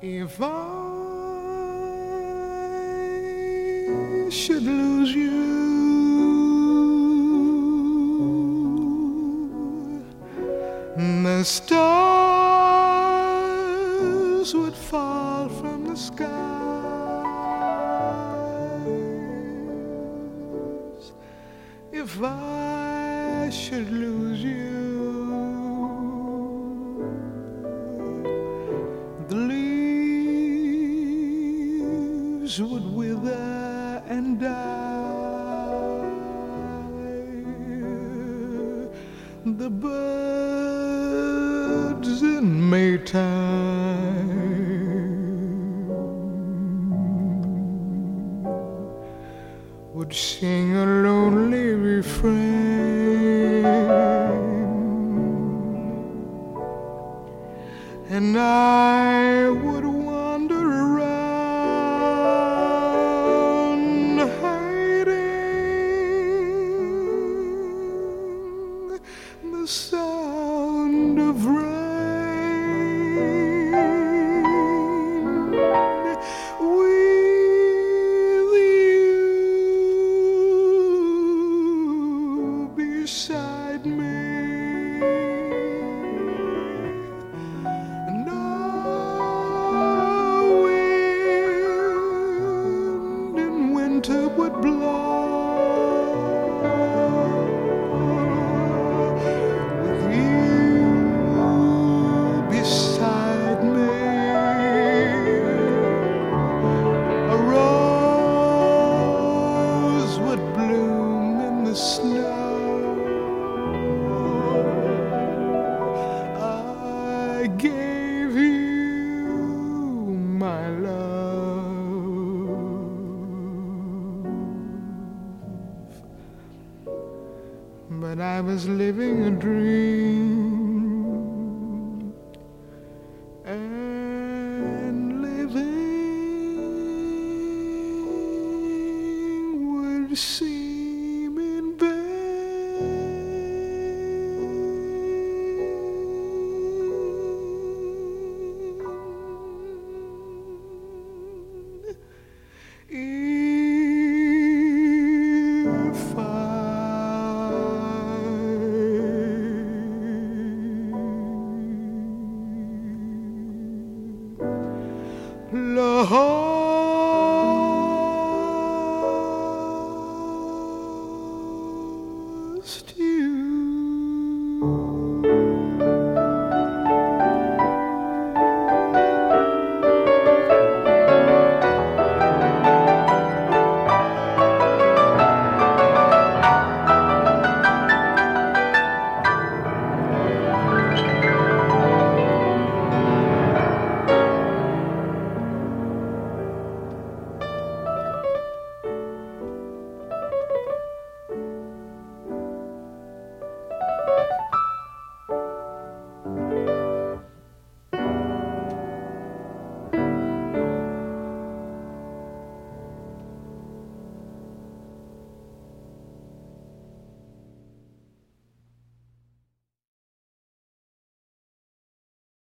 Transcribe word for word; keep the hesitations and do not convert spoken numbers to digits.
If I should lose you, the stars would fall from the skies. If I should lose you, the leaves would wither and die. The birds in Maytime would sing a lonely refrain, and I would wander around hiding the sound of rain. With you beside me, winter would blow. With you beside me, a rose would bloom in the snow. I gave you my love, but I was living a dream, and living would seem in vain. If I love